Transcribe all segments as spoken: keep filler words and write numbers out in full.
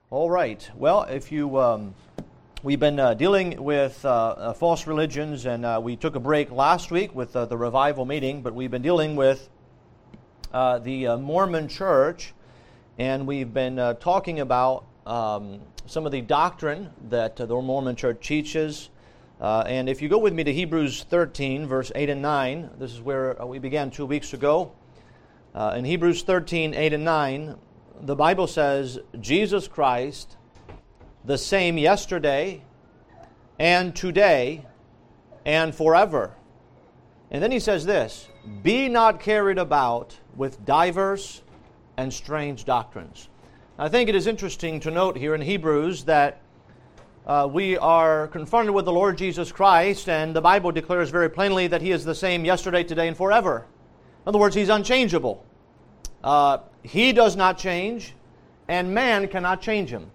All right. Well, if you, um, we've been uh, dealing with uh, uh, false religions, and uh, we took a break last week with uh, the revival meeting, but we've been dealing with uh, the uh, Mormon Church, and we've been uh, talking about um, some of the doctrine that uh, the Mormon Church teaches. Uh, and if you go with me to Hebrews thirteen, verse eight and nine, this is where uh, we began two weeks ago. Uh, in Hebrews thirteen, eight and nine, the Bible says, Jesus Christ, the same yesterday and today and forever. And then he says this, be not carried about with diverse and strange doctrines. I think it is interesting to note here in Hebrews that uh, we are confronted with the Lord Jesus Christ, and the Bible declares very plainly that He is the same yesterday, today, and forever. In other words, He's unchangeable. Uh, he does not change, and man cannot change Him.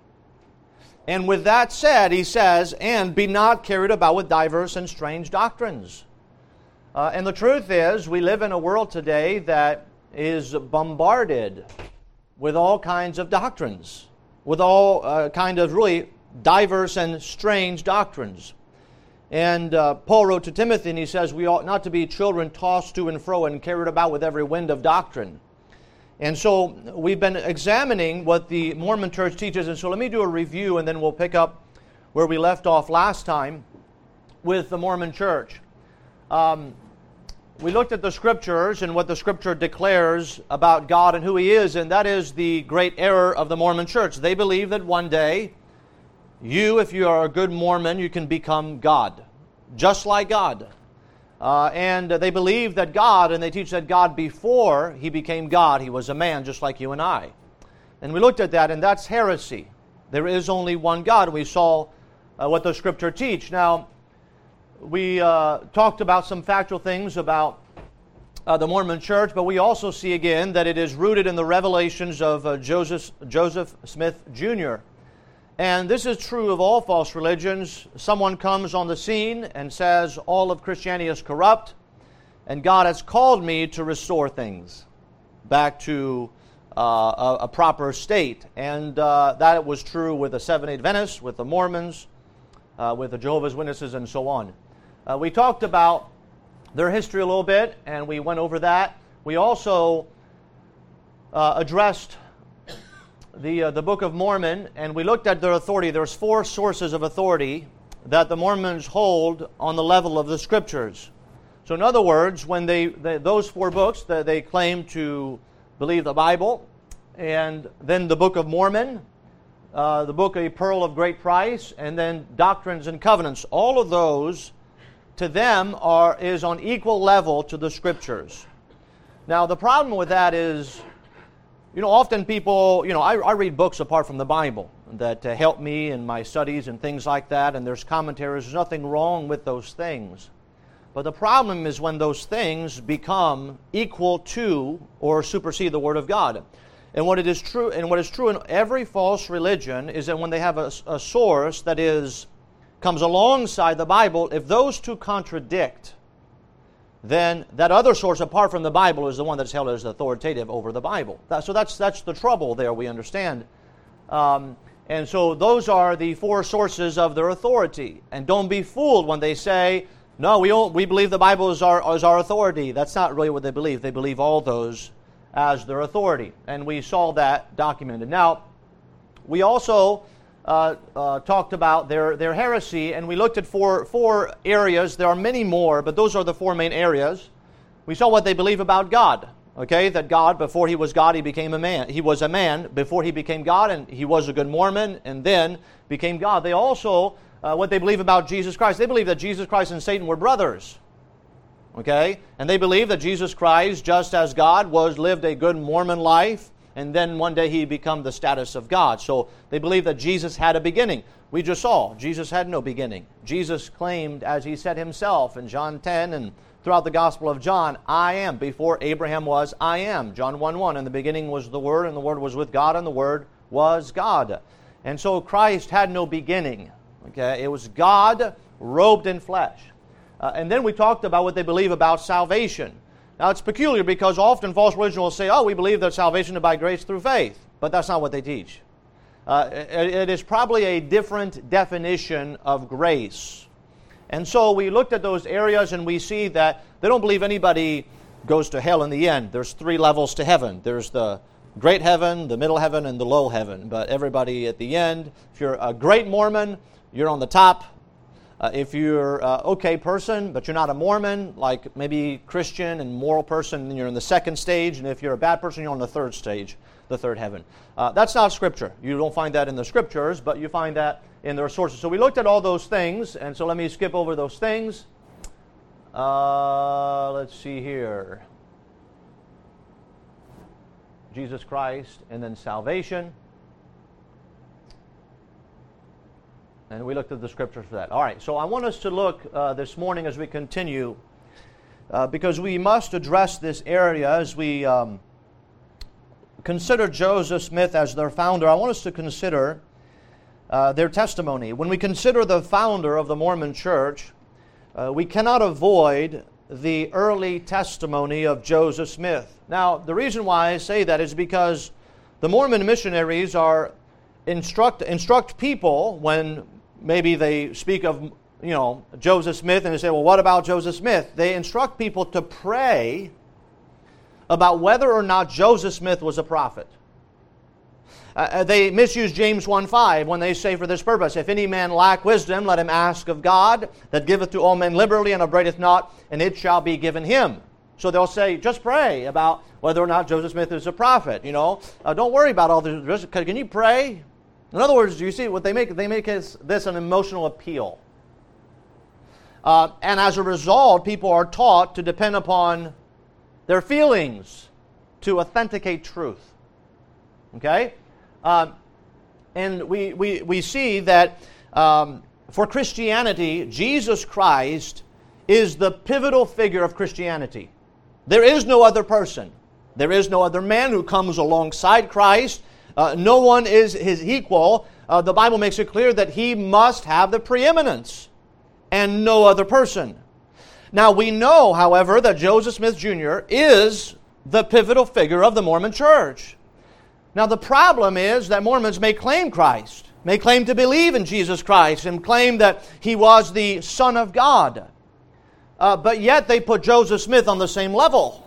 And with that said, he says, and be not carried about with diverse and strange doctrines. Uh, and the truth is, we live in a world today that is bombarded with all kinds of doctrines, with all uh, kind of really diverse and strange doctrines. And uh, Paul wrote to Timothy, and he says, we ought not to be children tossed to and fro and carried about with every wind of doctrine. And so we've been examining what the Mormon Church teaches, and so let me do a review, and then we'll pick up where we left off last time with the Mormon Church. Um, we looked at the Scriptures and what the Scripture declares about God and who He is, and that is the great error of the Mormon Church. They believe that one day, you, if you are a good Mormon, you can become God, just like God. Uh, and they believe that God, and they teach that God, before He became God, He was a man just like you and I. And we looked at that, and that's heresy. There is only one God. We saw uh, what the Scripture teach. Now, we uh, talked about some factual things about uh, the Mormon Church, but we also see again that it is rooted in the revelations of uh, Joseph, Joseph Smith Junior And this is true of all false religions. Someone comes on the scene and says, all of Christianity is corrupt, and God has called me to restore things back to uh, a, a proper state. And uh, that was true with the Seventh-day Adventists, with the Mormons, uh, with the Jehovah's Witnesses, and so on. Uh, we talked about their history a little bit, and we went over that. We also uh, addressed The, uh, the Book of Mormon, and we looked at their authority. There's four sources of authority that the Mormons hold on the level of the Scriptures. So in other words, when they, they those four books, that they claim to believe the Bible, and then the Book of Mormon, uh, the book A Pearl of Great Price, and then Doctrines and Covenants, all of those to them are is on equal level to the Scriptures. Now the problem with that is, You know, often people, you know, I, I read books apart from the Bible that uh, help me in my studies and things like that, and there's commentaries. There's nothing wrong with those things. But the problem is when those things become equal to or supersede the Word of God. And what it is true, and what is true in every false religion is that when they have a, a source that is comes alongside the Bible, if those two contradict, then that other source apart from the Bible is the one that's held as authoritative over the Bible. That, so that's that's the trouble there, we understand. Um, and so those are the four sources of their authority. And don't be fooled when they say, no, we don't, we believe the Bible is our, is our authority. That's not really what they believe. They believe all those as their authority. And we saw that documented. Now, we also Uh, uh, talked about their, their heresy, and we looked at four, four areas. There are many more, but those are the four main areas. We saw what they believe about God, okay, that God, before He was God, He became a man. He was a man before He became God, and He was a good Mormon, and then became God. They also, uh, what they believe about Jesus Christ, they believe that Jesus Christ and Satan were brothers, okay, and they believe that Jesus Christ, just as God was, lived a good Mormon life, and then one day He become the status of God. So they believe that Jesus had a beginning. We just saw Jesus had no beginning. Jesus claimed, as He said Himself in John ten and throughout the Gospel of John, I am. Before Abraham was, I am. John one one, in the beginning was the Word, and the Word was with God, and the Word was God. And so Christ had no beginning. Okay, it was God robed in flesh. Uh, and then we talked about what they believe about salvation. Now, it's peculiar because often false religion will say, oh, we believe that salvation is by grace through faith. But that's not what they teach. uh, it, it is probably a different definition of grace. And so we looked at those areas and we see that they don't believe anybody goes to hell in the end. There's three levels to heaven. There's the great heaven, the middle heaven, and the low heaven. But everybody at the end, if you're a great Mormon, you're on the top. Uh, if you're an okay person, but you're not a Mormon, like maybe Christian and moral person, then you're in the second stage. And if you're a bad person, you're on the third stage, the third heaven. Uh, that's not Scripture. You don't find that in the Scriptures, but you find that in their sources. So we looked at all those things, and so let me skip over those things. Uh, let's see here. Jesus Christ, and then salvation. And we looked at the Scriptures for that. All right, so I want us to look uh, this morning as we continue, uh, because we must address this area as we um, consider Joseph Smith as their founder. I want us to consider Uh, their testimony. When we consider the founder of the Mormon Church, uh, we cannot avoid the early testimony of Joseph Smith. Now, the reason why I say that is because the Mormon missionaries are instruct instruct people when maybe they speak of, you know, Joseph Smith and they say, well, what about Joseph Smith? They instruct people to pray about whether or not Joseph Smith was a prophet. Uh, they misuse James one five when they say for this purpose, if any man lack wisdom, let him ask of God, that giveth to all men liberally and upbraideth not, and it shall be given him. So they'll say, just pray about whether or not Joseph Smith is a prophet. You know, uh, don't worry about all this. Can you pray? In other words, you see what they make? They make this, this an emotional appeal. Uh, and as a result, people are taught to depend upon their feelings to authenticate truth. Okay? Um, and we, we, we see that um, for Christianity, Jesus Christ is the pivotal figure of Christianity. There is no other person. There is no other man who comes alongside Christ. Uh, no one is his equal. Uh, the Bible makes it clear that he must have the preeminence and no other person. Now we know, however, that Joseph Smith Junior is the pivotal figure of the Mormon Church. Now the problem is that Mormons may claim Christ, may claim to believe in Jesus Christ, and claim that he was the Son of God. Uh, but yet they put Joseph Smith on the same level,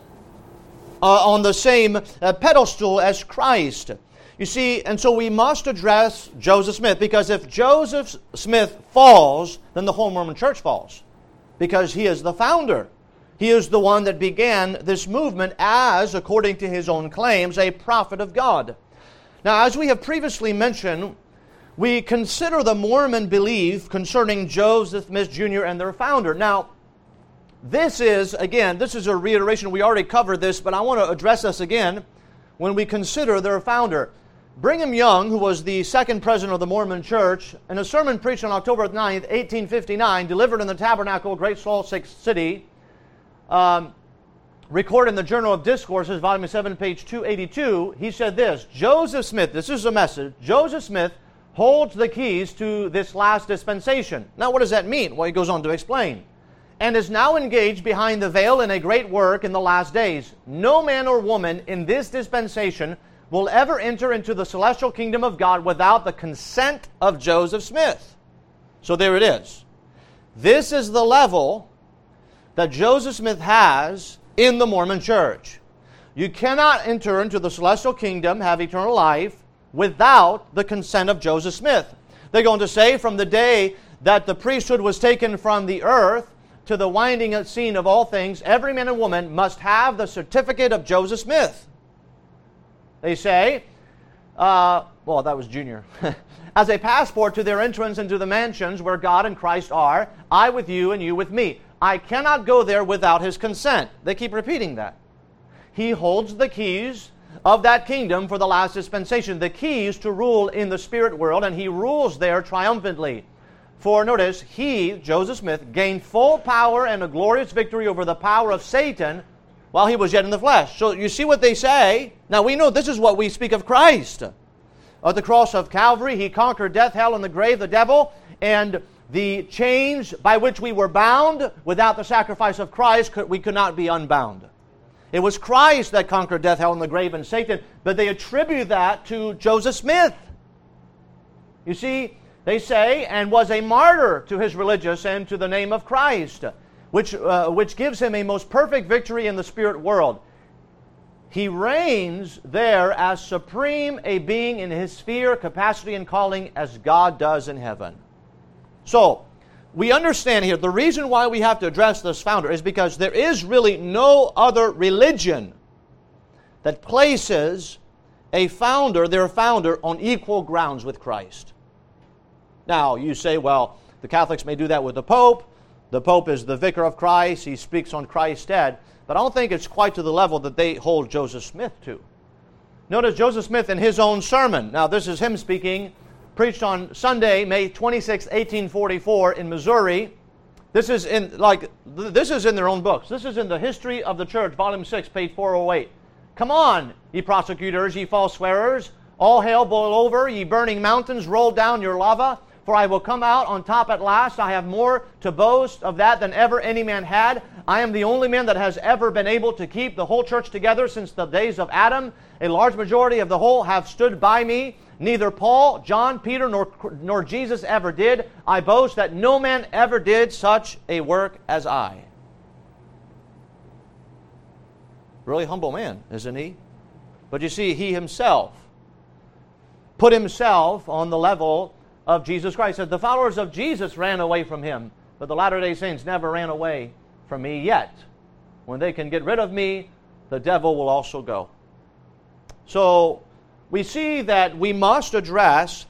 uh, on the same uh, pedestal as Christ. You see, and so we must address Joseph Smith, because if Joseph Smith falls, then the whole Mormon Church falls, because he is the founder. He is the one that began this movement as, according to his own claims, a prophet of God. Now, as we have previously mentioned, we consider the Mormon belief concerning Joseph Smith Junior and their founder. Now, this is, again, this is a reiteration. We already covered this, but I want to address this again when we consider their founder. Brigham Young, who was the second president of the Mormon Church, in a sermon preached on October ninth, eighteen fifty-nine, delivered in the Tabernacle, Great Salt Lake City, Um, recorded in the Journal of Discourses, volume seven, page two eighty-two, he said this: Joseph Smith, this is a message, Joseph Smith holds the keys to this last dispensation. Now, what does that mean? Well, he goes on to explain. And is now engaged behind the veil in a great work in the last days. No man or woman in this dispensation will ever enter into the celestial kingdom of God without the consent of Joseph Smith. So there it is. This is the level that Joseph Smith has in the Mormon Church. You cannot enter into the celestial kingdom, have eternal life, without the consent of Joseph Smith. They're going to say from the day that the priesthood was taken from the earth to the winding scene of all things, every man and woman must have the certificate of Joseph Smith. They say, uh, well, that was Junior, as a passport to their entrance into the mansions where God and Christ are, I with you and you with me. I cannot go there without his consent. They keep repeating that. He holds the keys of that kingdom for the last dispensation, the keys to rule in the spirit world, and he rules there triumphantly. For notice, he, Joseph Smith, gained full power and a glorious victory over the power of Satan while he was yet in the flesh. So you see what they say? Now we know this is what we speak of Christ. At the cross of Calvary, he conquered death, hell, and the grave, the devil, and the chains by which we were bound. Without the sacrifice of Christ, we could not be unbound. It was Christ that conquered death, hell, and the grave, and Satan, but they attribute that to Joseph Smith. You see, they say, and was a martyr to his religious and to the name of Christ, which, uh, which gives him a most perfect victory in the spirit world. He reigns there as supreme a being in his sphere, capacity, and calling as God does in heaven. So, we understand here, the reason why we have to address this founder is because there is really no other religion that places a founder, their founder, on equal grounds with Christ. Now, you say, well, the Catholics may do that with the Pope. The Pope is the vicar of Christ. He speaks on Christ's stead. But I don't think it's quite to the level that they hold Joseph Smith to. Notice Joseph Smith in his own sermon. Now, this is him speaking, preached on Sunday, May twenty-sixth, eighteen forty-four in Missouri. This is in like this is in their own books. This is in the History of the Church, Volume six, page four oh eight. Come on, ye prosecutors, ye false swearers, all hail boil over, ye burning mountains, roll down your lava. For I will come out on top at last. I have more to boast of that than ever any man had. I am the only man that has ever been able to keep the whole church together since the days of Adam. A large majority of the whole have stood by me. Neither Paul, John, Peter, nor, nor Jesus ever did. I boast that no man ever did such a work as I. Really humble man, isn't he? But you see, he himself put himself on the level of Jesus Christ. Said the followers of Jesus ran away from him, but the Latter-day Saints never ran away from me yet. When they can get rid of me, the devil will also go. So we see that we must address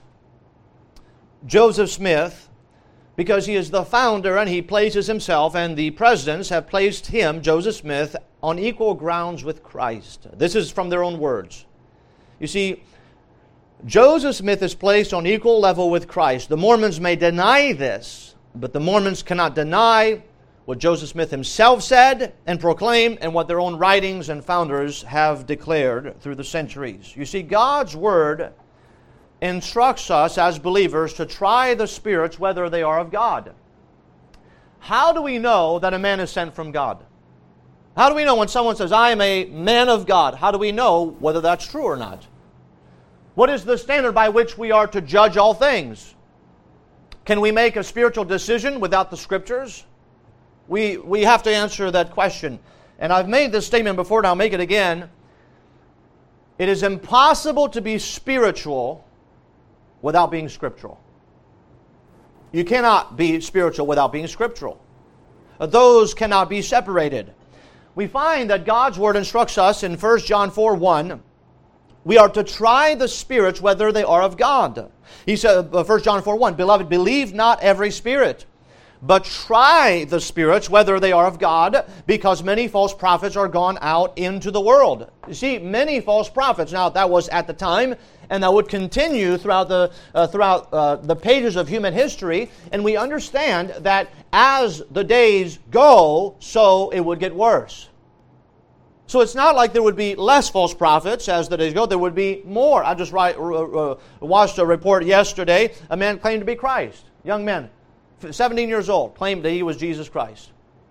Joseph Smith because he is the founder and he places himself, and the presidents have placed him, Joseph Smith, on equal grounds with Christ. This is from their own words. You see, Joseph Smith is placed on equal level with Christ. The Mormons may deny this, but the Mormons cannot deny what Joseph Smith himself said and proclaimed and what their own writings and founders have declared through the centuries. You see, God's Word instructs us as believers to try the spirits whether they are of God. How do we know that a man is sent from God? How do we know when someone says, I am a man of God? How do we know whether that's true or not? What is the standard by which we are to judge all things? Can we make a spiritual decision without the Scriptures? We, we have to answer that question. And I've made this statement before, and I'll make it again. It is impossible to be spiritual without being scriptural. You cannot be spiritual without being scriptural. Those cannot be separated. We find that God's Word instructs us in First John four one, we are to try the spirits whether they are of God. He said, First John four one, Beloved, believe not every spirit, but try the spirits whether they are of God, because many false prophets are gone out into the world. You see, many false prophets. Now, that was at the time, and that would continue throughout the uh, throughout uh, the pages of human history. And we understand that as the days go, so it would get worse. So it's not like there would be less false prophets as the days go. There would be more. I just write, uh, uh, watched a report yesterday. A man claimed to be Christ. Young man, seventeen years old, claimed that he was Jesus Christ.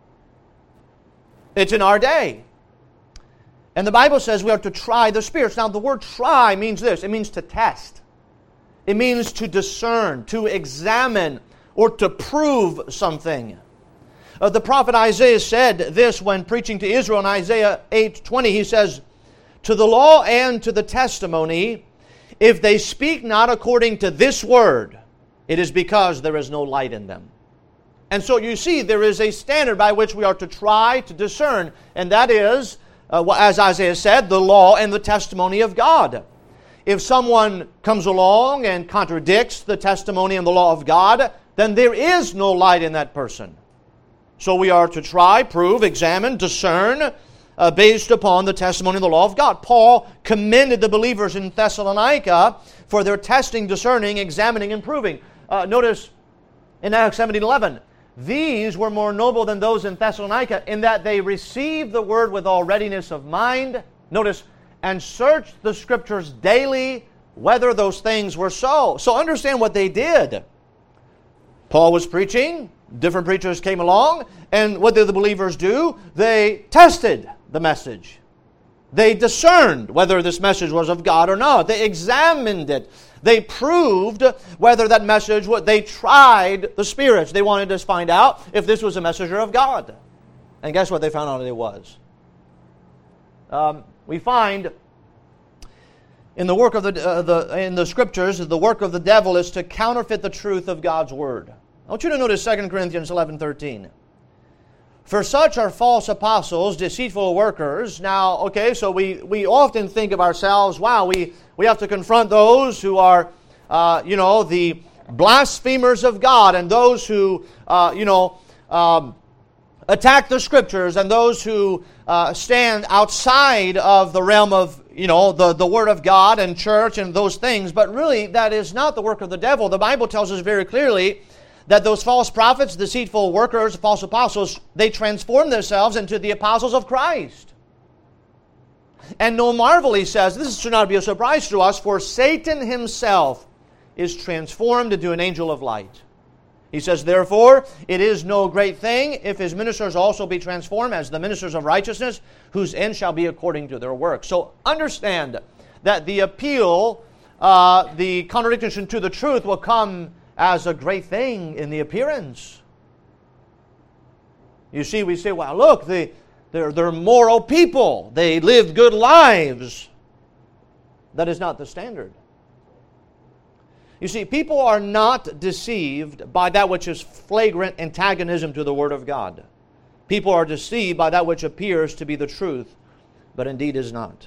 It's in our day. And the Bible says we are to try the spirits. Now the word try means this. It means to test. It means to discern, to examine, or to prove something. Uh, the prophet Isaiah said this when preaching to Israel in Isaiah eight twenty. He says, to the law and to the testimony, if they speak not according to this word, it is because there is no light in them. And so you see, there is a standard by which we are to try to discern, and that is, uh, as Isaiah said, the law and the testimony of God. If someone comes along and contradicts the testimony and the law of God, then there is no light in that person. So we are to try, prove, examine, discern, uh, based upon the testimony and the law of God. Paul commended the believers in Thessalonica for their testing, discerning, examining, and proving. Uh, notice in Acts seventeen eleven, these were more noble than those in Thessalonica in that they received the word with all readiness of mind. Notice, and searched the Scriptures daily whether those things were so. So understand what they did. Paul was preaching. Different preachers came along, and what did the believers do? They tested the message. They discerned whether this message was of God or not. They examined it. They proved whether that message, what they tried the spirits. They wanted to find out if this was a messenger of God. And guess what? They found out it was. Um, we find in the work of the, uh, the in the scriptures, the work of the devil is to counterfeit the truth of God's word. I want you to notice Second Corinthians eleven thirteen. For such are false apostles, deceitful workers. Now, okay, so we, we often think of ourselves, wow, we, we have to confront those who are, uh, you know, the blasphemers of God, and those who, uh, you know, um, attack the Scriptures, and those who uh, stand outside of the realm of, you know, the, the Word of God and church and those things. But really, that is not the work of the devil. The Bible tells us very clearly that those false prophets, deceitful workers, false apostles, they transform themselves into the apostles of Christ. And no marvel, he says, this should not be a surprise to us, for Satan himself is transformed into an angel of light. He says, therefore, it is no great thing if his ministers also be transformed as the ministers of righteousness, whose end shall be according to their work. So understand that the appeal, uh, the contradiction to the truth will come as a great thing in the appearance. You see, we say, well, look, they, they're, they're moral people. They live good lives. That is not the standard. You see, people are not deceived by that which is flagrant antagonism to the Word of God. People are deceived by that which appears to be the truth, but indeed is not.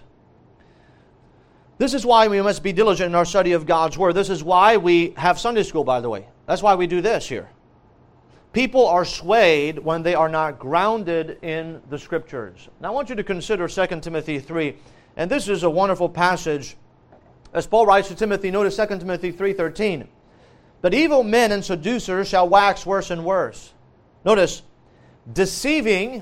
This is why we must be diligent in our study of God's Word. This is why we have Sunday school, by the way. That's why we do this here. People are swayed when they are not grounded in the Scriptures. Now I want you to consider Second Timothy three. And this is a wonderful passage. As Paul writes to Timothy, notice Second Timothy three thirteen. But evil men and seducers shall wax worse and worse. Notice, deceiving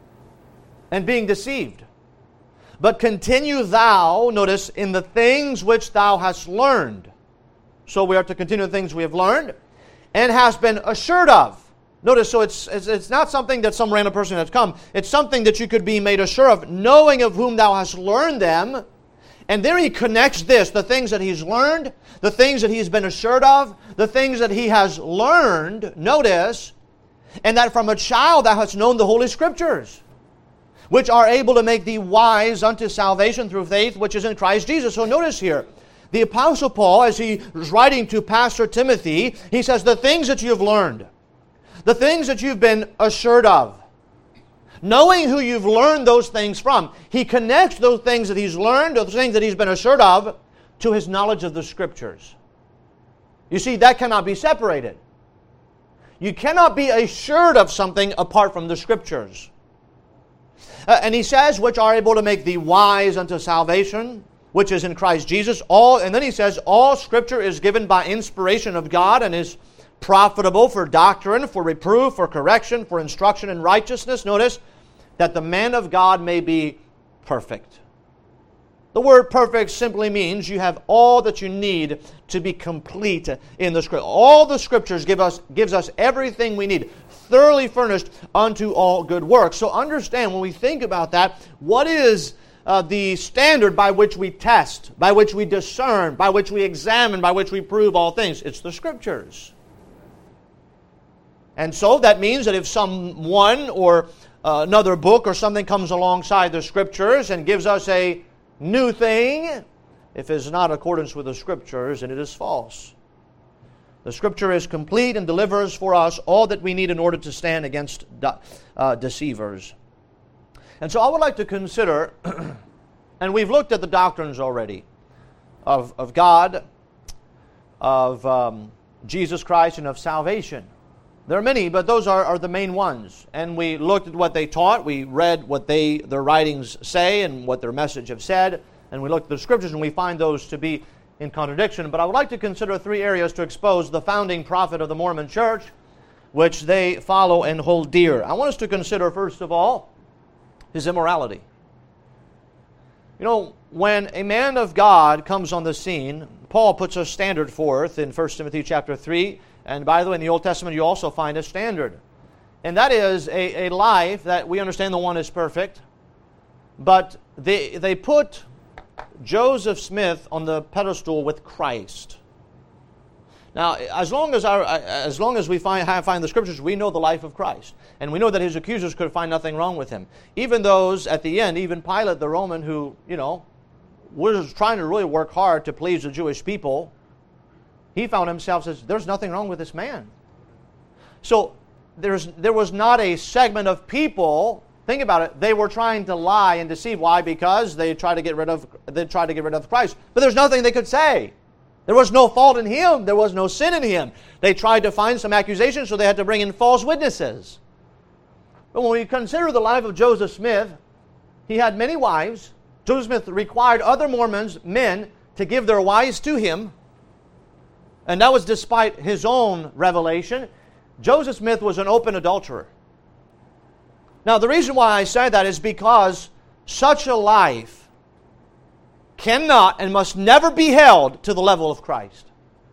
and being deceived. But continue thou, notice, in the things which thou hast learned. So we are to continue the things we have learned and hast been assured of. Notice, so it's, it's, it's not something that some random person has come. It's something that you could be made assured of, knowing of whom thou hast learned them. And there he connects this, the things that he's learned, the things that he's been assured of, the things that he has learned, notice, and that from a child thou hast known the Holy Scriptures, which are able to make thee wise unto salvation through faith which is in Christ Jesus. So notice here, the Apostle Paul, as he is writing to Pastor Timothy, he says, the things that you've learned, the things that you've been assured of, knowing who you've learned those things from, he connects those things that he's learned, those things that he's been assured of, to his knowledge of the Scriptures. You see, that cannot be separated. You cannot be assured of something apart from the Scriptures. Uh, and he says, which are able to make thee wise unto salvation, which is in Christ Jesus. All, and then he says, all Scripture is given by inspiration of God and is profitable for doctrine, for reproof, for correction, for instruction in righteousness. Notice, that the man of God may be perfect. The word perfect simply means you have all that you need to be complete in the Scripture. All the Scriptures give us, gives us everything we need, thoroughly furnished unto all good works. So understand, when we think about that, what is uh, the standard by which we test, by which we discern, by which we examine, by which we prove all things? It's the Scriptures. And so that means that if someone or uh, another book or something comes alongside the Scriptures and gives us a new thing, if it is not in accordance with the Scriptures, then it is false. The Scripture is complete and delivers for us all that we need in order to stand against de- uh, deceivers. And so I would like to consider, and we've looked at the doctrines already, of, of God, of um, Jesus Christ, and of salvation. There are many, but those are, are the main ones. And we looked at what they taught. We read what they their writings say and what their message have said. And we looked at the Scriptures, and we find those to be in contradiction. But I would like to consider three areas to expose the founding prophet of the Mormon Church, which they follow and hold dear. I want us to consider, first of all, his immorality. You know, when a man of God comes on the scene, Paul puts a standard forth in First Timothy chapter three. And by the way, in the Old Testament, you also find a standard. And that is a, a life that we understand the one is perfect, but they, they put Joseph Smith on the pedestal with Christ. Now, as long as our, as long as we find, find the Scriptures, we know the life of Christ. And we know that his accusers could find nothing wrong with him. Even those, at the end, even Pilate the Roman, who, you know, was trying to really work hard to please the Jewish people, he found himself says, there's nothing wrong with this man. So there's, there was not a segment of people, think about it, they were trying to lie and deceive. Why? Because they tried to get rid of, they tried to get rid of Christ. But there's nothing they could say. There was no fault in him. There was no sin in him. They tried to find some accusations, so they had to bring in false witnesses. But when we consider the life of Joseph Smith, he had many wives. Joseph Smith required other Mormons, men, to give their wives to him. And that was despite his own revelation. Joseph Smith was an open adulterer. Now, the reason why I say that is because such a life cannot and must never be held to the level of Christ.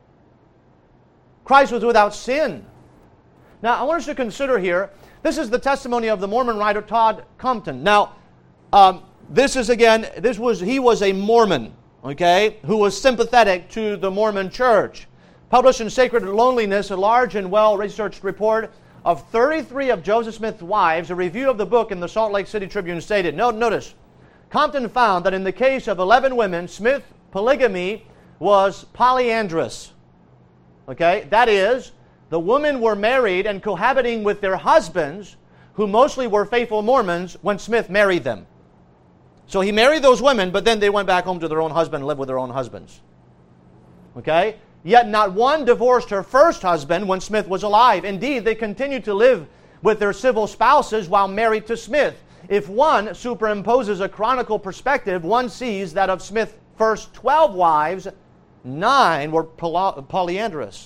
Christ was without sin. Now, I want us to consider here, this is the testimony of the Mormon writer Todd Compton. Now, um, this is again, this was he was a Mormon, okay, who was sympathetic to the Mormon church. Published in Sacred Loneliness, a large and well-researched report of thirty-three of Joseph Smith's wives, a review of the book in the Salt Lake City Tribune stated, note, notice, Compton found that in the case of eleven women, Smith's polygamy was polyandrous. Okay, that is, the women were married and cohabiting with their husbands, who mostly were faithful Mormons, when Smith married them. So he married those women, but then they went back home to their own husband and lived with their own husbands. Okay? Yet not one divorced her first husband when Smith was alive. Indeed, they continued to live with their civil spouses while married to Smith. If one superimposes a chronicle perspective, one sees that of Smith's first twelve wives, nine were poly- polyandrous.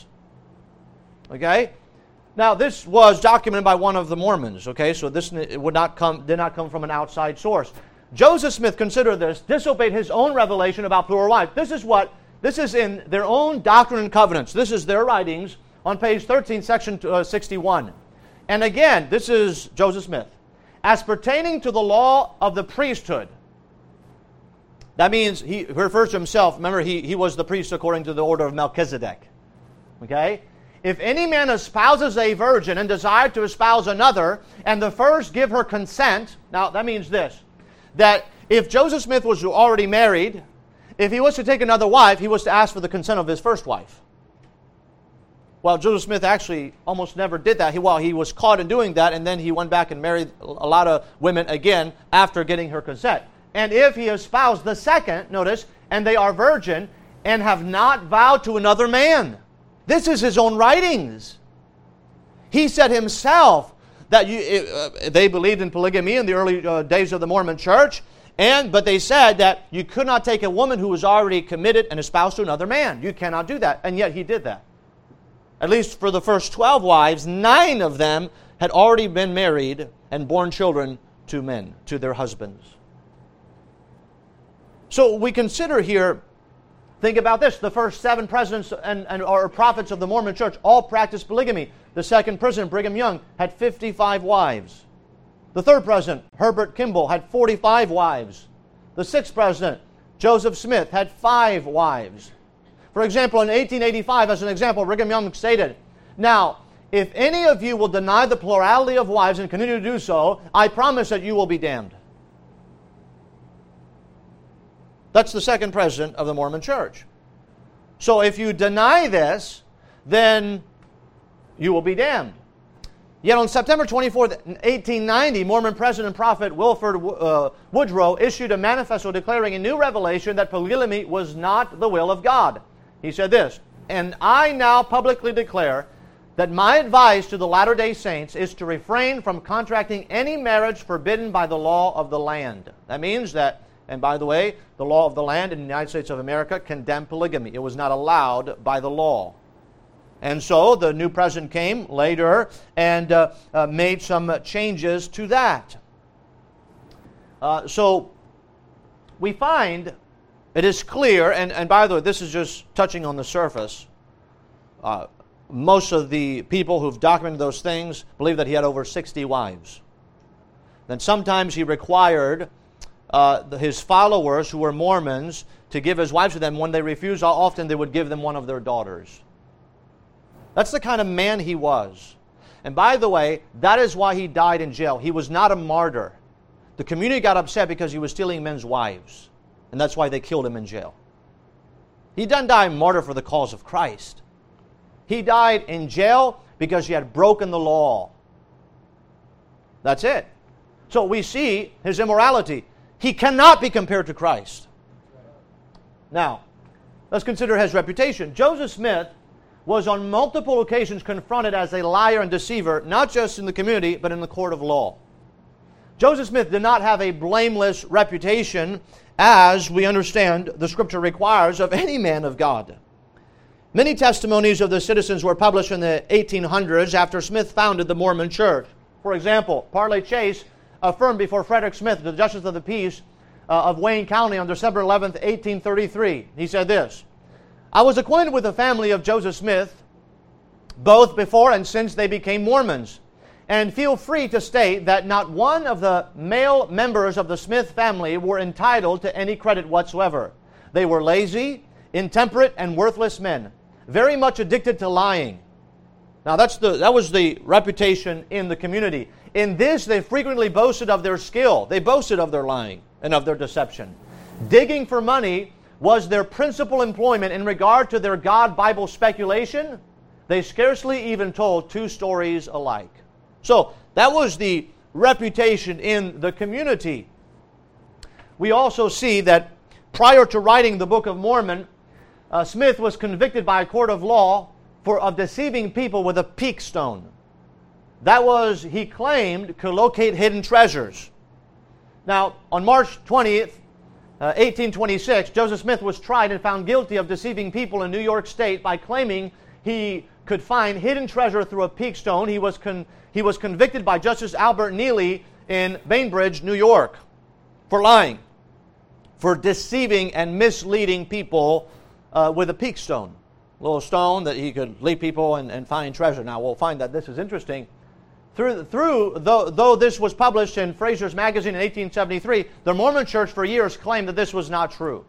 Okay? Now, this was documented by one of the Mormons. Okay? So this would not come, did not come from an outside source. Joseph Smith, consider this, disobeyed his own revelation about plural wives. This is what, this is in their own Doctrine and Covenants. This is their writings on page thirteen, section sixty-one. And again, this is Joseph Smith. As pertaining to the law of the priesthood. That means he refers to himself. Remember, he, he was the priest according to the order of Melchizedek. Okay? If any man espouses a virgin and desire to espouse another, and the first give her consent, now that means this, that if Joseph Smith was already married, if he was to take another wife, he was to ask for the consent of his first wife. Well, Joseph Smith actually almost never did that. He, well, he was caught in doing that, and then he went back and married a lot of women again after getting her consent. And if he espoused the second, notice, and they are virgin, and have not vowed to another man. This is his own writings. He said himself that you, uh, they believed in polygamy in the early uh, days of the Mormon church, and but they said that you could not take a woman who was already committed and espoused to another man. You cannot do that, and yet he did that. At least for the first twelve wives, nine of them had already been married and borne children to men, to their husbands. So we consider here, think about this, the first seven presidents and, and or prophets of the Mormon church all practiced polygamy. The second president, Brigham Young, had fifty-five wives. The third president, Herbert Kimball, had forty-five wives. The sixth president, Joseph Smith, had five wives. For example, in eighteen eighty-five, as an example, Brigham Young stated, "Now, if any of you will deny the plurality of wives and continue to do so, I promise that you will be damned." That's the second president of the Mormon church. So if you deny this, then you will be damned. Yet on September twenty-fourth, eighteen ninety, Mormon president and prophet Wilford uh, Woodrow issued a manifesto declaring a new revelation that polygamy was not the will of God. He said this, "And I now publicly declare that my advice to the Latter-day Saints is to refrain from contracting any marriage forbidden by the law of the land." That means that, and by the way, the law of the land in the United States of America condemned polygamy. It was not allowed by the law. And so the new president came later and uh, uh, made some changes to that. Uh, so we find it is clear, and, and by the way, this is just touching on the surface. Uh, most of the people who've documented those things believe that he had over sixty wives. Then sometimes he required uh, the, his followers, who were Mormons, to give his wives to them. When they refused, often they would give them one of their daughters. That's the kind of man he was. And by the way, that is why he died in jail. He was not a martyr. The community got upset because he was stealing men's wives. And that's why they killed him in jail. He didn't die a martyr for the cause of Christ. He died in jail because he had broken the law. That's it. So we see his immorality. He cannot be compared to Christ. Now, let's consider his reputation. Joseph Smith was on multiple occasions confronted as a liar and deceiver, not just in the community, but in the court of law. Joseph Smith did not have a blameless reputation, as we understand the Scripture requires of any man of God. Many testimonies of the citizens were published in the eighteen hundreds after Smith founded the Mormon Church. For example, Parley Chase affirmed before Frederick Smith, the Justice of the Peace uh, of Wayne County, on December eleventh, eighteen thirty-three. He said this: "I was acquainted with the family of Joseph Smith, both before and since they became Mormons, and feel free to state that not one of the male members of the Smith family were entitled to any credit whatsoever. They were lazy, intemperate, and worthless men, very much addicted to lying." Now that's the that was the reputation in the community. In this, they frequently boasted of their skill. They boasted of their lying and of their deception. Digging for money was their principal employment. In regard to their God-Bible speculation, they scarcely even told two stories alike. So that was the reputation in the community. We also see that prior to writing the Book of Mormon, uh, Smith was convicted by a court of law for of deceiving people with a peak stone. That was, he claimed, to locate hidden treasures. Now, on March twentieth, uh, eighteen twenty-six, Joseph Smith was tried and found guilty of deceiving people in New York State by claiming he could find hidden treasure through a peak stone. He was con- he was convicted by Justice Albert Neely in Bainbridge, New York, for lying, for deceiving and misleading people uh, with a peak stone, a little stone that he could lead people and, and find treasure. Now we'll find that this is interesting. Through, through though, though this was published in Fraser's Magazine in eighteen seventy-three, the Mormon Church for years claimed that this was not true.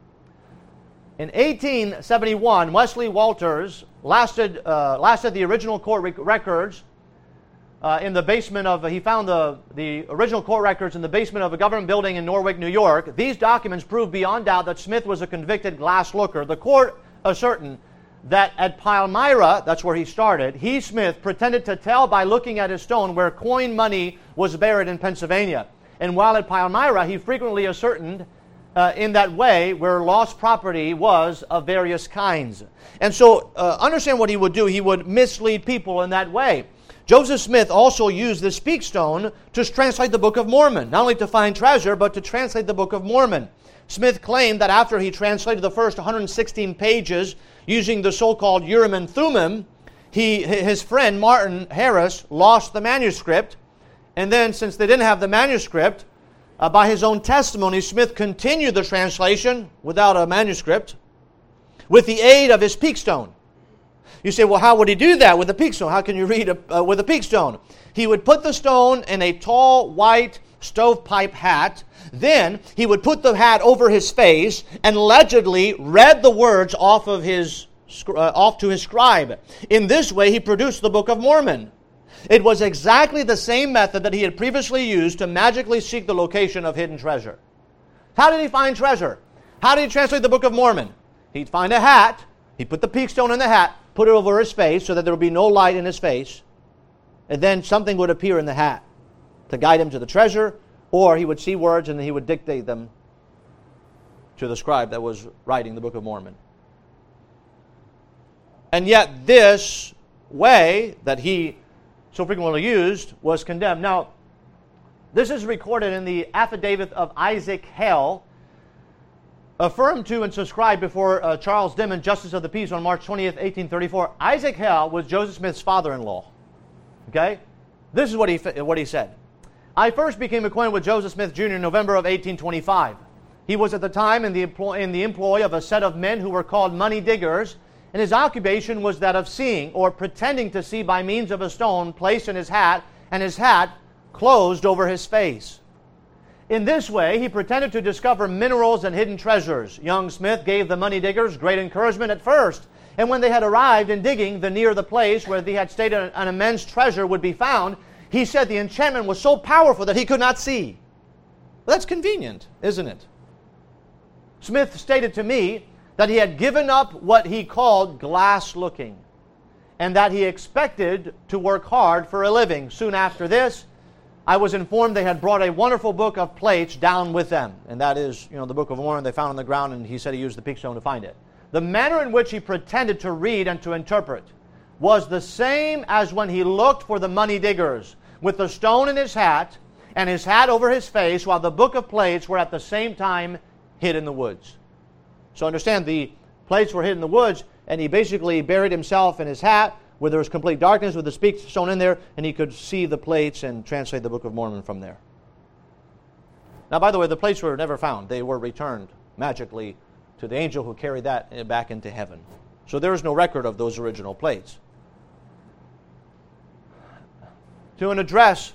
In eighteen seventy-one, Wesley Walters lasted uh, lasted the original court rec- records uh, in the basement of. He found the the original court records in the basement of a government building in Norwich, New York. These documents prove beyond doubt that Smith was a convicted glass looker. The court ascertained that at Palmyra, that's where he started, he, Smith, pretended to tell by looking at his stone where coin money was buried in Pennsylvania. And while at Palmyra, he frequently ascertained uh, in that way where lost property was of various kinds. And so, uh, understand what he would do. He would mislead people in that way. Joseph Smith also used the speak stone to translate the Book of Mormon, not only to find treasure, but to translate the Book of Mormon. Smith claimed that after he translated the first one hundred sixteen pages using the so-called Urim and Thummim, he, his friend Martin Harris lost the manuscript. And then, since they didn't have the manuscript, uh, by his own testimony, Smith continued the translation without a manuscript with the aid of his peak stone. You say, well, how would he do that with a peak stone? How can you read a, uh, with a peak stone? He would put the stone in a tall, white stovepipe hat. Then he would put the hat over his face and allegedly read the words off of his uh, off to his scribe. In this way, he produced the Book of Mormon. It was exactly the same method that he had previously used to magically seek the location of hidden treasure. How did he find treasure? How did he translate the Book of Mormon? He'd find a hat. He'd put the peak stone in the hat, put it over his face so that there would be no light in his face, and then something would appear in the hat to guide him to the treasure. Or he would see words and he would dictate them to the scribe that was writing the Book of Mormon. And yet this way that he so frequently used was condemned. Now, this is recorded in the affidavit of Isaac Hale, affirmed to and subscribed before uh, Charles Dimon, Justice of the Peace, on March twentieth, eighteen thirty-four. Isaac Hale was Joseph Smith's father-in-law. Okay? This is what he, what he said. I first became acquainted with Joseph Smith Junior in November of eighteen twenty-five. He was at the time in the, employ, in the employ of a set of men who were called money diggers, and his occupation was that of seeing or pretending to see by means of a stone placed in his hat and his hat closed over his face. In this way, he pretended to discover minerals and hidden treasures. Young Smith gave the money diggers great encouragement at first, and when they had arrived in digging the near the place where they had stated an immense treasure would be found, he said the enchantment was so powerful that he could not see. Well, that's convenient, isn't it? Smith stated to me that he had given up what he called glass looking, and that he expected to work hard for a living. Soon after this, I was informed they had brought a wonderful book of plates down with them, and that is, you know, the Book of Mormon they found on the ground, and he said he used the peak stone to find it. The manner in which he pretended to read and to interpret was the same as when he looked for the money diggers, with the stone in his hat and his hat over his face, while the book of plates were at the same time hid in the woods. So understand, the plates were hid in the woods, and he basically buried himself in his hat where there was complete darkness with the speak stone in there, and he could see the plates and translate the Book of Mormon from there. Now, by the way, the plates were never found. They were returned magically to the angel who carried that back into heaven. So there is no record of those original plates. To an address,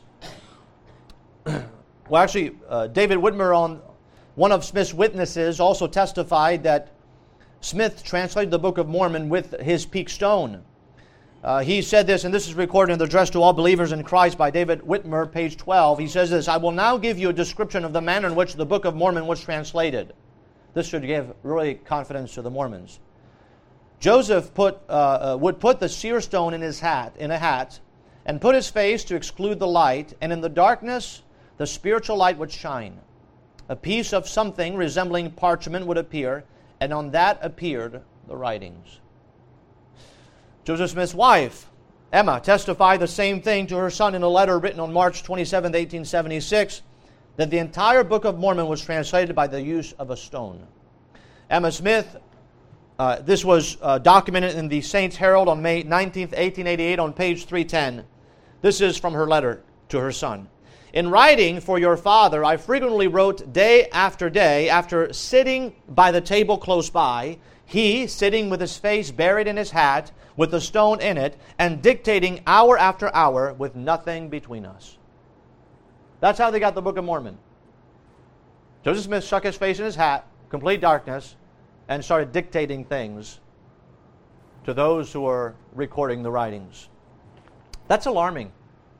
well, actually, uh, David Whitmer, on one of Smith's witnesses, also testified that Smith translated the Book of Mormon with his peak stone. Uh, he said this, and this is recorded in the Address to All Believers in Christ by David Whitmer, page twelve. He says this: I will now give you a description of the manner in which the Book of Mormon was translated. This should give really confidence to the Mormons. Joseph put, uh, uh, would put the seer stone in his hat, in a hat, and put his face to exclude the light, and in the darkness the spiritual light would shine. A piece of something resembling parchment would appear, and on that appeared the writings. Joseph Smith's wife, Emma, testified the same thing to her son in a letter written on March twenty-seventh, eighteen seventy-six, that the entire Book of Mormon was translated by the use of a stone. Emma Smith, uh, this was uh, documented in the Saints Herald on May nineteenth, eighteen eighty-eight, on page three ten. This is from her letter to her son. In writing for your father, I frequently wrote day after day, after sitting by the table close by, he sitting with his face buried in his hat, with the stone in it, and dictating hour after hour with nothing between us. That's how they got the Book of Mormon. Joseph Smith stuck his face in his hat, complete darkness, and started dictating things to those who were recording the writings. That's alarming.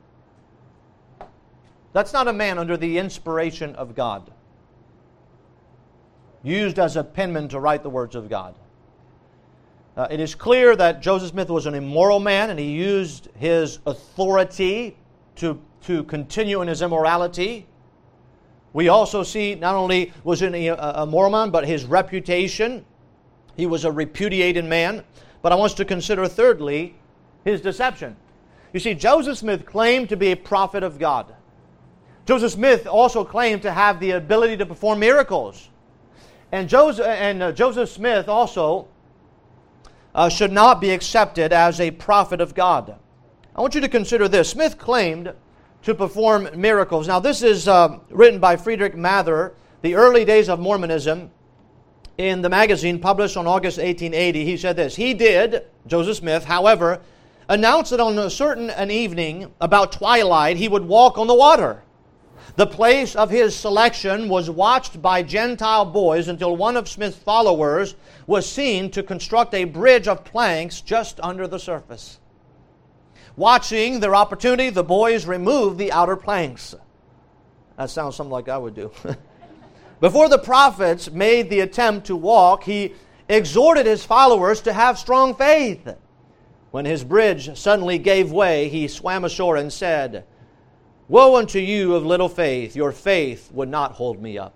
That's not a man under the inspiration of God, used as a penman to write the words of God. Uh, it is clear that Joseph Smith was an immoral man, and he used his authority to, to continue in his immorality. We also see not only was he a, a moral man, but his reputation. He was a repudiated man. But I want us to consider, thirdly, his deception. You see, Joseph Smith claimed to be a prophet of God. Joseph Smith also claimed to have the ability to perform miracles. And Joseph, and, uh, Joseph Smith also uh, should not be accepted as a prophet of God. I want you to consider this. Smith claimed to perform miracles. Now, this is uh, written by Friedrich Mather, The Early Days of Mormonism, in the magazine published on August eighteen eighty. He said this: He did, Joseph Smith, however, announce that on a certain an evening, about twilight, he would walk on the water. The place of his selection was watched by Gentile boys until one of Smith's followers was seen to construct a bridge of planks just under the surface. Watching their opportunity, the boys removed the outer planks. That sounds something like I would do. Before the prophets made the attempt to walk, he exhorted his followers to have strong faith. When his bridge suddenly gave way, he swam ashore and said, "Woe unto you of little faith, your faith would not hold me up."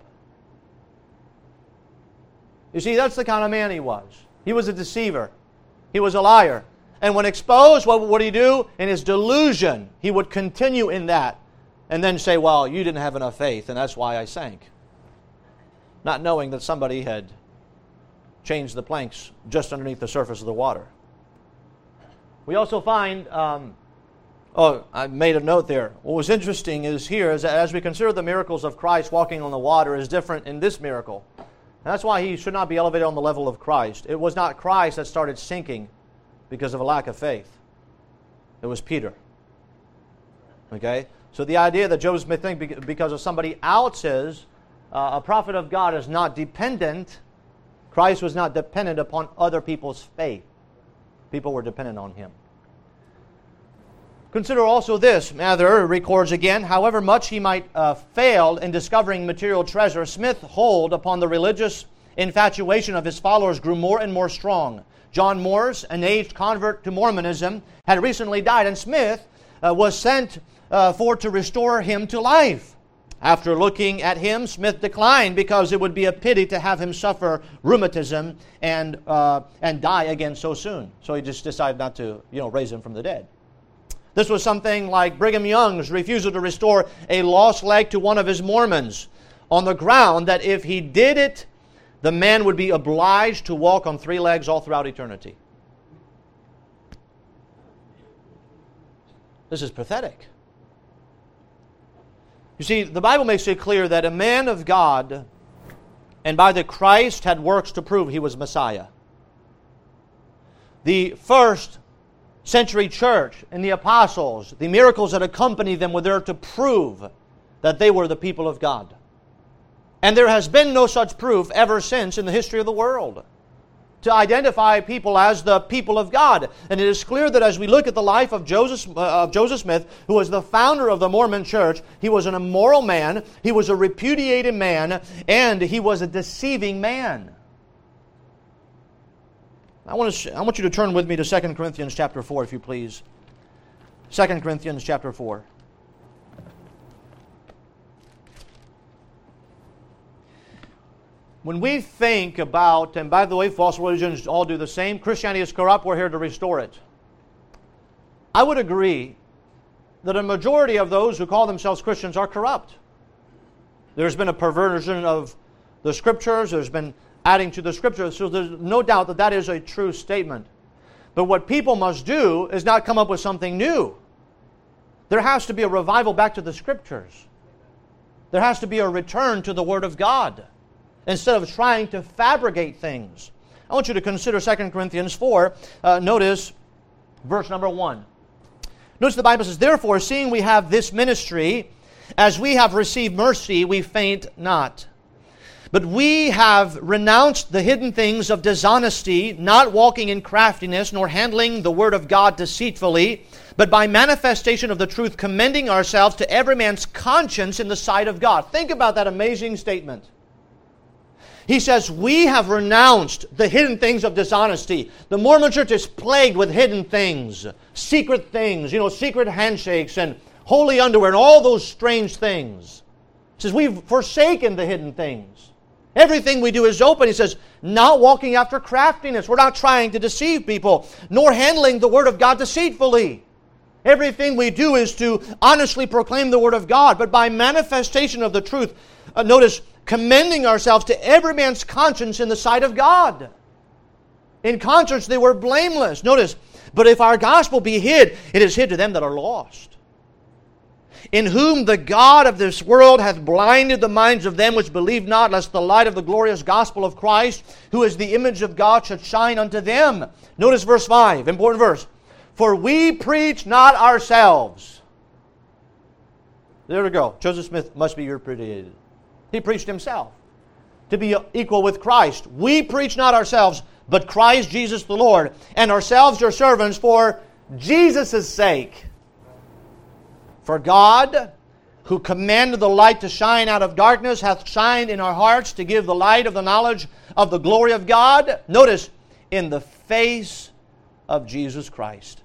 You see, that's the kind of man he was. He was a deceiver. He was a liar. And when exposed, what would he do? In his delusion, he would continue in that and then say, well, you didn't have enough faith, and that's why I sank. Not knowing that somebody had changed the planks just underneath the surface of the water. We also find... Um, Oh, I made a note there. What was interesting is here is that as we consider the miracles of Christ walking on the water is different in this miracle. And that's why he should not be elevated on the level of Christ. It was not Christ that started sinking because of a lack of faith. It was Peter. Okay? So the idea that Joseph Smith thinks because of somebody else's, uh, a prophet of God is not dependent, Christ was not dependent upon other people's faith. People were dependent on Him. Consider also this. Mather records again, however much he might uh, fail in discovering material treasure, Smith's hold upon the religious infatuation of his followers grew more and more strong. John Morse, an aged convert to Mormonism, had recently died, and Smith uh, was sent uh, for to restore him to life. After looking at him, Smith declined because it would be a pity to have him suffer rheumatism and uh, and die again so soon. So he just decided not to, you know, raise him from the dead. This was something like Brigham Young's refusal to restore a lost leg to one of his Mormons on the ground that if he did it, the man would be obliged to walk on three legs all throughout eternity. This is pathetic. You see, the Bible makes it clear that a man of God, and by the Christ, had works to prove he was Messiah. The first century church and the apostles, the miracles that accompanied them were there to prove that they were the people of God. And there has been no such proof ever since in the history of the world to identify people as the people of God. And it is clear that as we look at the life of Joseph, uh, of Joseph Smith, who was the founder of the Mormon church, he was an immoral man, he was a repudiated man, and he was a deceiving man. I want, to, I want you to turn with me to Second Corinthians chapter four, if you please. Second Corinthians chapter four. When we think about, and by the way, false religions all do the same, Christianity is corrupt, we're here to restore it. I would agree that a majority of those who call themselves Christians are corrupt. There's been a perversion of the Scriptures, there's been adding to the Scriptures, so there's no doubt that that is a true statement. But what people must do is not come up with something new. There has to be a revival back to the Scriptures. There has to be a return to the Word of God, instead of trying to fabricate things. I want you to consider Second Corinthians four. Uh, notice verse number one. Notice the Bible says, therefore, seeing we have this ministry, as we have received mercy, we faint not. But we have renounced the hidden things of dishonesty, not walking in craftiness, nor handling the word of God deceitfully, but by manifestation of the truth, commending ourselves to every man's conscience in the sight of God. Think about that amazing statement. He says, we have renounced the hidden things of dishonesty. The Mormon church is plagued with hidden things, secret things, you know, secret handshakes and holy underwear and all those strange things. He says, we've forsaken the hidden things. Everything we do is open. He says, not walking after craftiness. We're not trying to deceive people, nor handling the Word of God deceitfully. Everything we do is to honestly proclaim the Word of God, but by manifestation of the truth. Uh, notice, commending ourselves to every man's conscience in the sight of God. In conscience they were blameless. Notice, but if our gospel be hid, it is hid to them that are lost. In whom the God of this world hath blinded the minds of them which believe not, lest the light of the glorious gospel of Christ, who is the image of God, should shine unto them. Notice verse five, important verse. For we preach not ourselves. There we go. Joseph Smith must be repudiated. He preached himself to be equal with Christ. We preach not ourselves, but Christ Jesus the Lord, and ourselves your servants for Jesus' sake. For God, who commanded the light to shine out of darkness, hath shined in our hearts to give the light of the knowledge of the glory of God. Notice, in the face of Jesus Christ.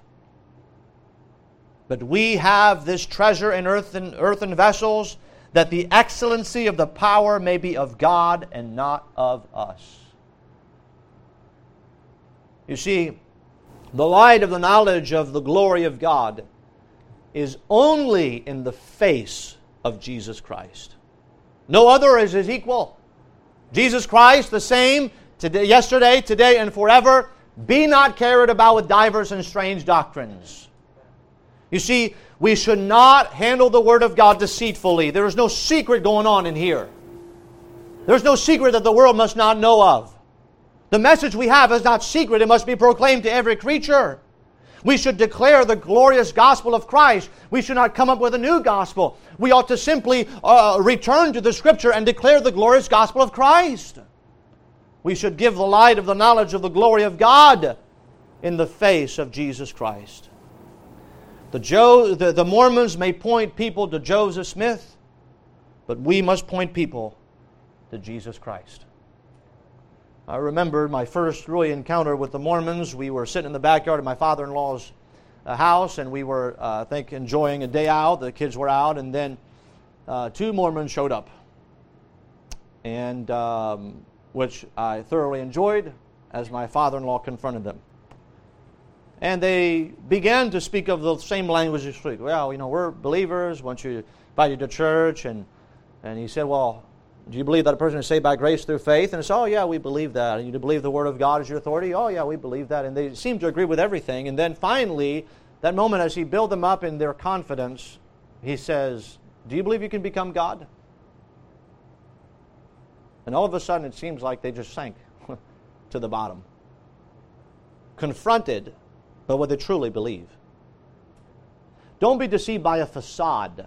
But we have this treasure in earthen, earthen vessels, that the excellency of the power may be of God and not of us. You see, the light of the knowledge of the glory of God is only in the face of Jesus Christ. No other is his equal. Jesus Christ, the same today, yesterday, today, and forever. Be not carried about with divers and strange doctrines. You see, we should not handle the Word of God deceitfully. There is no secret going on in here. There's no secret that the world must not know of. The message we have is not secret. It must be proclaimed to every creature. We should declare the glorious gospel of Christ. We should not come up with a new gospel. We ought to simply uh, return to the Scripture and declare the glorious gospel of Christ. We should give the light of the knowledge of the glory of God in the face of Jesus Christ. The, Jo- the, the Mormons may point people to Joseph Smith, but we must point people to Jesus Christ. I remember my first really encounter with the Mormons. We were sitting in the backyard of my father-in-law's uh, house, and we were, uh, I think, enjoying a day out. The kids were out, and then uh, two Mormons showed up, and um, which I thoroughly enjoyed as my father-in-law confronted them. And they began to speak of the same language as we speak. Well, you know, we're believers. Once you invite you to church, and and he said, well, do you believe that a person is saved by grace through faith? And it's, oh, yeah, we believe that. And you believe the Word of God is your authority? Oh, yeah, we believe that. And they seem to agree with everything. And then finally, that moment as he built them up in their confidence, he says, do you believe you can become God? And all of a sudden, it seems like they just sank to the bottom. Confronted by what they truly believe. Don't be deceived by a facade.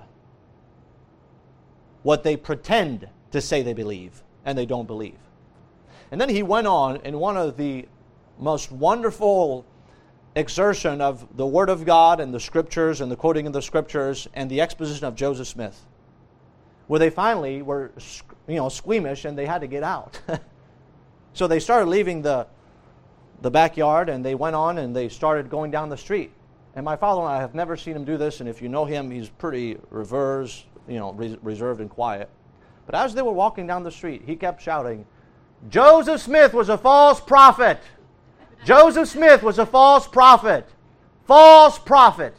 What they pretend to say they believe, and they don't believe. And then he went on in one of the most wonderful exertion of the Word of God and the Scriptures and the quoting of the Scriptures and the exposition of Joseph Smith, where they finally were, you know, squeamish and they had to get out. So they started leaving the the backyard, and they went on and they started going down the street. And my father and I have never seen him do this, and if you know him, he's pretty reverse, you know, res- reserved and quiet. But as they were walking down the street, he kept shouting, Joseph Smith was a false prophet. Joseph Smith was a false prophet. False prophet.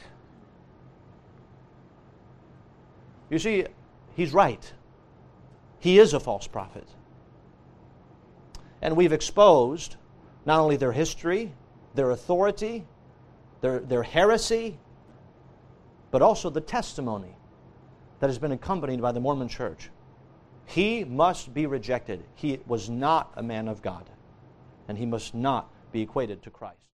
You see, he's right. He is a false prophet. And we've exposed not only their history, their authority, their, their heresy, but also the testimony that has been accompanied by the Mormon Church. He must be rejected. He was not a man of God, and he must not be equated to Christ.